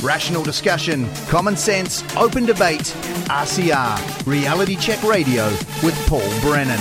Rational discussion, common sense, open debate. RCR, Reality Check Radio with Paul Brennan.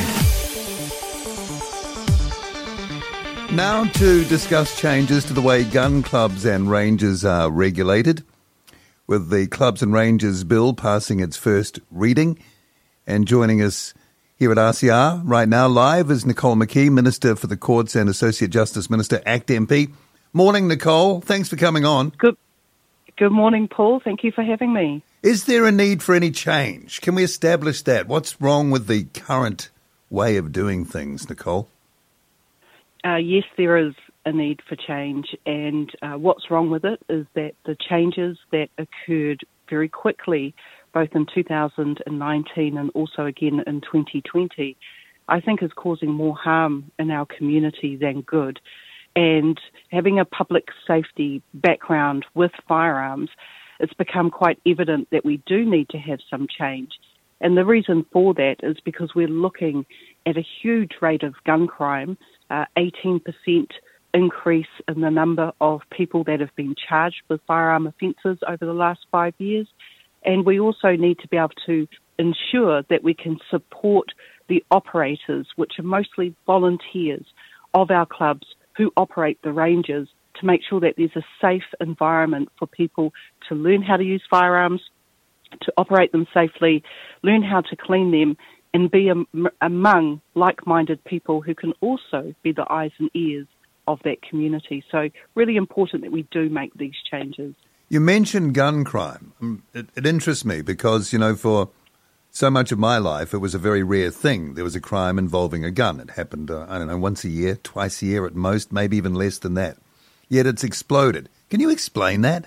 Now to discuss changes to the way gun clubs and ranges are regulated, with the Clubs and Ranges Bill passing its first reading. And joining us here at RCR right now live is Nicole McKee, Minister for the Courts and Associate Justice Minister, ACT MP. Morning, Nicole. Thanks for coming on. Good morning, Paul. Thank you for having me. Is there a need for any change? Can we establish that? What's wrong with the current way of doing things, Nicole? Yes, there is a need for change, and what's wrong with it is that the changes that occurred very quickly, both in 2019 and also again in 2020, I think is causing more harm in our community than good. And having a public safety background with firearms, it's become quite evident that we do need to have some change. And the reason for that is because we're looking at a huge rate of gun crime, 18% increase in the number of people that have been charged with firearm offences over the last 5 years. And we also need to be able to ensure that we can support the operators, which are mostly volunteers of our clubs who operate the ranges, to make sure that there's a safe environment for people to learn how to use firearms, to operate them safely, learn how to clean them, and be among like-minded people who can also be the eyes and ears of that community. So really important that we do make these changes. You mentioned gun crime. It interests me because, for so much of my life, it was a very rare thing. There was a crime involving a gun. It happened, once a year, twice a year at most, maybe even less than that. Yet it's exploded. Can you explain that?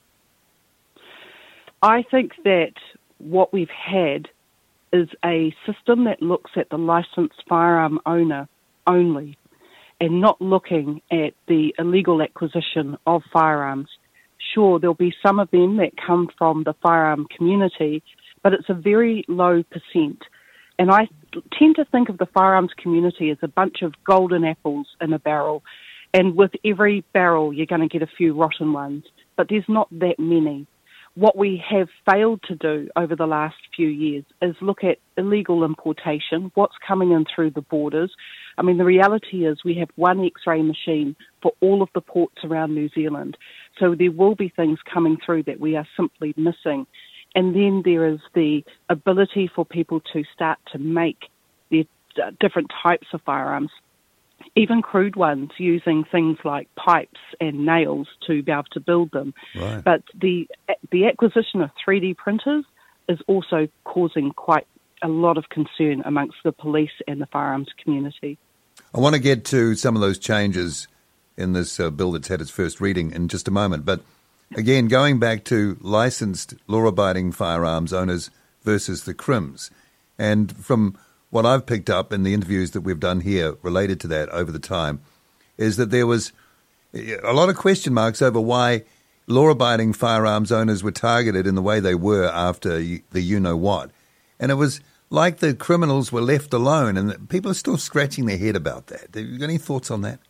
I think that what we've had is a system that looks at the licensed firearm owner only and not looking at the illegal acquisition of firearms. Sure, there'll be some of them that come from the firearm community, but it's a very low percent. And I tend to think of the firearms community as a bunch of golden apples in a barrel. And with every barrel, you're going to get a few rotten ones. But there's not that many. What we have failed to do over the last few years is look at illegal importation, what's coming in through the borders. I mean, the reality is we have one X-ray machine for all of the ports around New Zealand. So there will be things coming through that we are simply missing. And then there is the ability for people to start to make their different types of firearms, even crude ones, using things like pipes and nails to be able to build them. Right. But the acquisition of 3D printers is also causing quite a lot of concern amongst the police and the firearms community. I want to get to some of those changes in this bill that's had its first reading in just a moment. But again, going back to licensed law-abiding firearms owners versus the crims, and from what I've picked up in the interviews that we've done here related to that over the time, is that there was a lot of question marks over why law-abiding firearms owners were targeted in the way they were after the you-know-what. And it was like the criminals were left alone, and people are still scratching their head about that. Have you got any thoughts on that?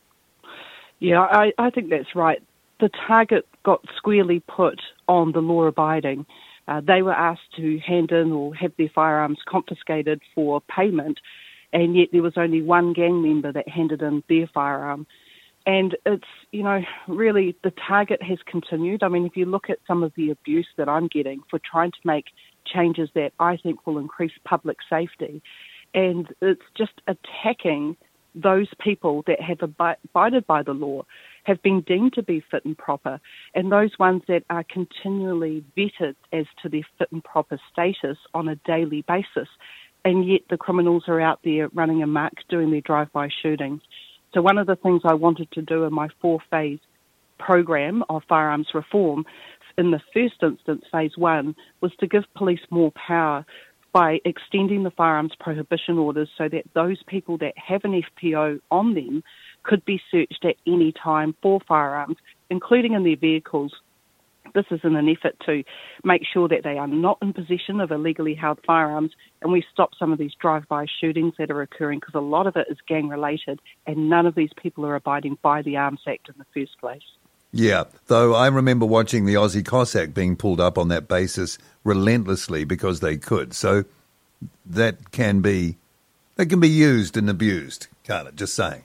Yeah, I think that's right. The target got squarely put on the law-abiding. They were asked to hand in or have their firearms confiscated for payment, and yet there was only one gang member that handed in their firearm. And it's, really the target has continued. I mean, if you look at some of the abuse that I'm getting for trying to make changes that I think will increase public safety, and it's just attacking those people that have abided by the law, have been deemed to be fit and proper, and those ones that are continually vetted as to their fit and proper status on a daily basis, and yet the criminals are out there running amok, doing their drive-by shootings. So one of the things I wanted to do in my 4-phase program of firearms reform, in the first instance, phase 1, was to give police more power by extending the firearms prohibition orders so that those people that have an FPO on them could be searched at any time for firearms, including in their vehicles. This is in an effort to make sure that they are not in possession of illegally held firearms, and we stop some of these drive-by shootings that are occurring, because a lot of it is gang-related and none of these people are abiding by the Arms Act in the first place. Yeah, though I remember watching the Aussie Cossack being pulled up on that basis relentlessly because they could. So that can be used and abused, can't it? Just saying.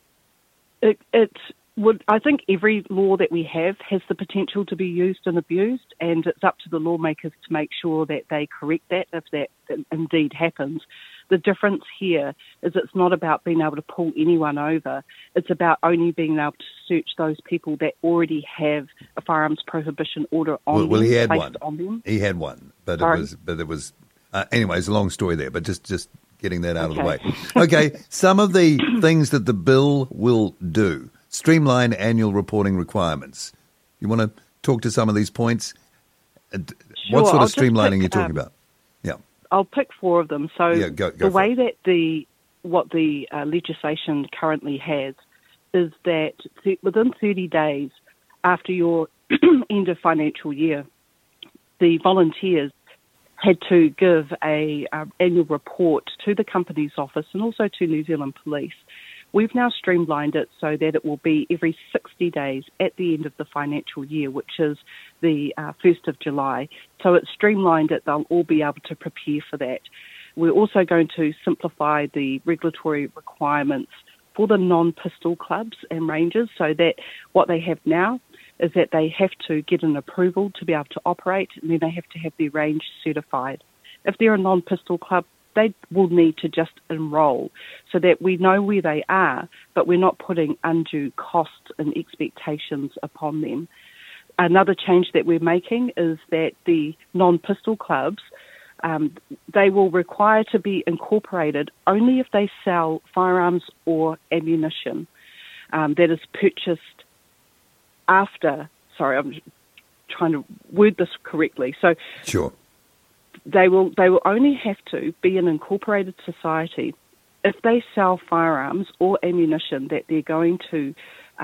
It would. I think every law that we have has the potential to be used and abused, and it's up to the lawmakers to make sure that they correct that if that indeed happens. The difference here is it's not about being able to pull anyone over. It's about only being able to search those people that already have a firearms prohibition order on them. Well, he had based one. On them. He had one, but Sorry? it was. Anyway, it's a long story there, but just getting that out of the way. Okay, some of the things that the bill will do: streamline annual reporting requirements. You want to talk to some of these points? Sure, what sort I'll of streamlining pick, are you talking about? Yeah. I'll pick 4 of them. So go the way that what the legislation currently has is that within 30 days after your end of financial year, the volunteers had to give a annual report to the company's office and also to New Zealand Police. We've now streamlined it so that it will be every 60 days at the end of the financial year, which is the 1st of July. So it's streamlined it. They'll all be able to prepare for that. We're also going to simplify the regulatory requirements for the non-pistol clubs and ranges, so that what they have now is that they have to get an approval to be able to operate, and then they have to have their range certified. If they're a non-pistol club, they will need to just enrol so that we know where they are, but we're not putting undue costs and expectations upon them. Another change that we're making is that the non-pistol clubs, they will require to be incorporated only if they sell firearms or ammunition that is purchased after, sorry, I'm trying to word this correctly. So Sure. They will only have to be an incorporated society if they sell firearms or ammunition that they're going to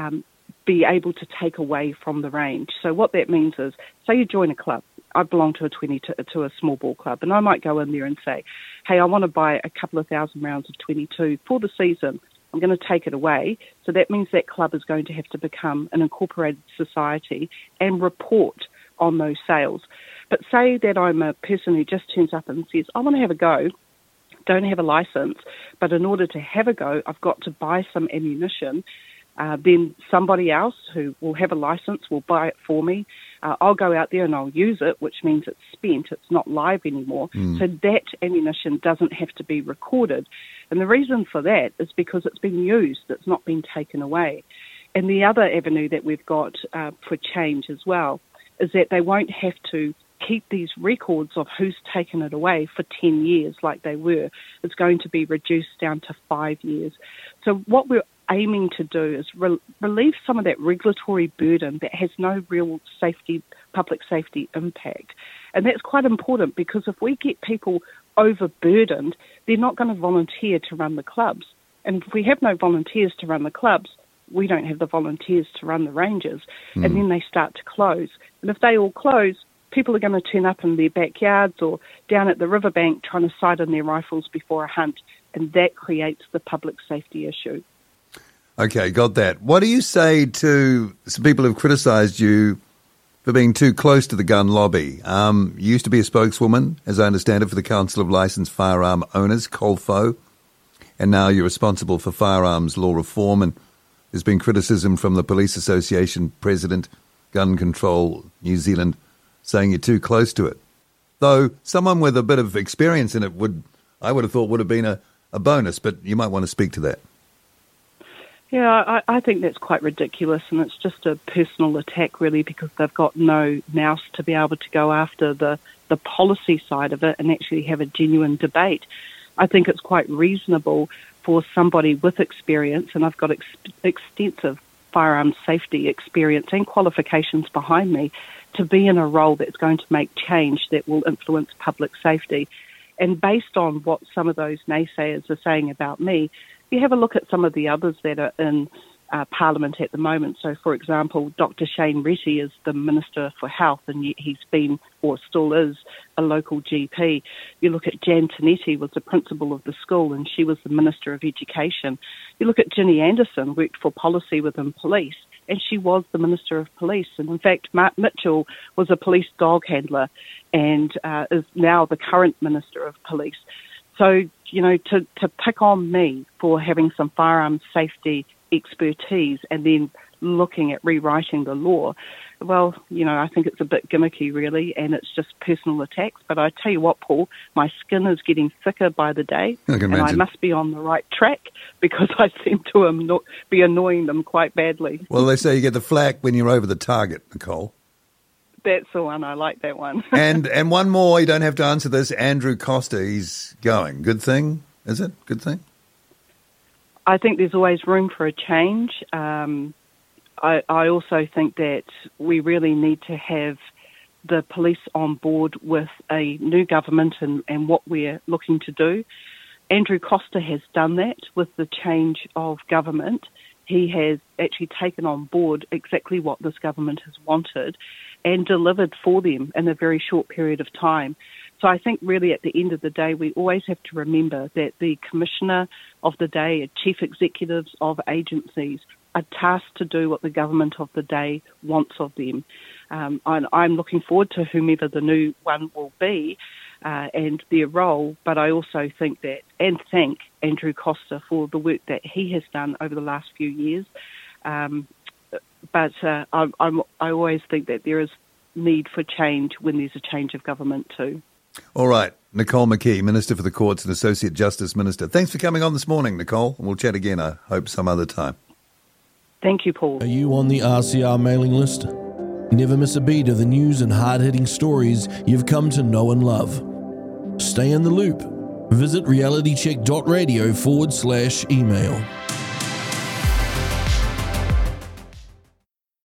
be able to take away from the range. So what that means is, say you join a club. I belong to a small ball club, and I might go in there and say, hey, I want to buy a couple of thousand rounds of 22 for the season. I'm going to take it away. So that means that club is going to have to become an incorporated society and report on those sales. But say that I'm a person who just turns up and says, I want to have a go, don't have a license, but in order to have a go, I've got to buy some ammunition. Then somebody else who will have a license will buy it for me. I'll go out there and I'll use it, which means it's spent, it's not live anymore. So that ammunition doesn't have to be recorded. And the reason for that is because it's been used, it's not been taken away. And the other avenue that we've got for change as well is that they won't have to keep these records of who's taken it away for 10 years like they were. It's going to be reduced down to 5 years. So what we're aiming to do is relieve some of that regulatory burden that has no real public safety impact. And that's quite important, because if we get people overburdened, they're not going to volunteer to run the clubs. And if we have no volunteers to run the clubs, we don't have the volunteers to run the ranges. And then they start to close. And if they all close, people are going to turn up in their backyards or down at the riverbank trying to sight in their rifles before a hunt, and that creates the public safety issue. Okay, got that. What do you say to some people who've criticised you for being too close to the gun lobby? You used to be a spokeswoman, as I understand it, for the Council of Licensed Firearm Owners, COLFO, and now you're responsible for firearms law reform, and there's been criticism from the Police Association President, Gun Control New Zealand, saying you're too close to it. Though someone with a bit of experience in it I would have thought would have been a bonus, but you might want to speak to that. Yeah, I think that's quite ridiculous, and it's just a personal attack, really, because they've got no nous to be able to go after the policy side of it and actually have a genuine debate. I think it's quite reasonable for somebody with experience, and I've got extensive firearms safety experience and qualifications behind me, to be in a role that's going to make change that will influence public safety. And based on what some of those naysayers are saying about me, you have a look at some of the others that are in Parliament at the moment. So, for example, Dr. Shane Retty is the Minister for Health, and he's been, or still is, a local GP. You look at Jan Tinetti, was the principal of the school, and she was the Minister of Education. You look at Ginny Anderson, worked for policy within police, and she was the Minister of Police. And in fact, Mark Mitchell was a police dog handler and is now the current Minister of Police. So, to pick on me for having some firearms safety expertise and then looking at rewriting the law, well, I think it's a bit gimmicky, really, and it's just personal attacks. But I tell you what, Paul, my skin is getting thicker by the day, and I must be on the right track because I seem to be annoying them quite badly. Well, they say you get the flack when you're over the target, Nicole. That's the one. I like that one. and one more, you don't have to answer this. Andrew Costa, he's going. Good thing, is it? Good thing? I think there's always room for a change. I also think that we really need to have the police on board with a new government and what we're looking to do. Andrew Costa has done that with the change of government. He has actually taken on board exactly what this government has wanted and delivered for them in a very short period of time. So I think really at the end of the day, we always have to remember that the commissioner of the day, chief executives of agencies, are tasked to do what the government of the day wants of them. And I'm looking forward to whomever the new one will be and their role, but I also think that, and thank Andrew Costa for the work that he has done over the last few years. But I always think that there is need for change when there's a change of government too. All right. Nicole McKee, Minister for the Courts and Associate Justice Minister. Thanks for coming on this morning, Nicole. And we'll chat again, I hope, some other time. Thank you, Paul. Are you on the RCR mailing list? Never miss a beat of the news and hard-hitting stories you've come to know and love. Stay in the loop. Visit realitycheck.radio/email.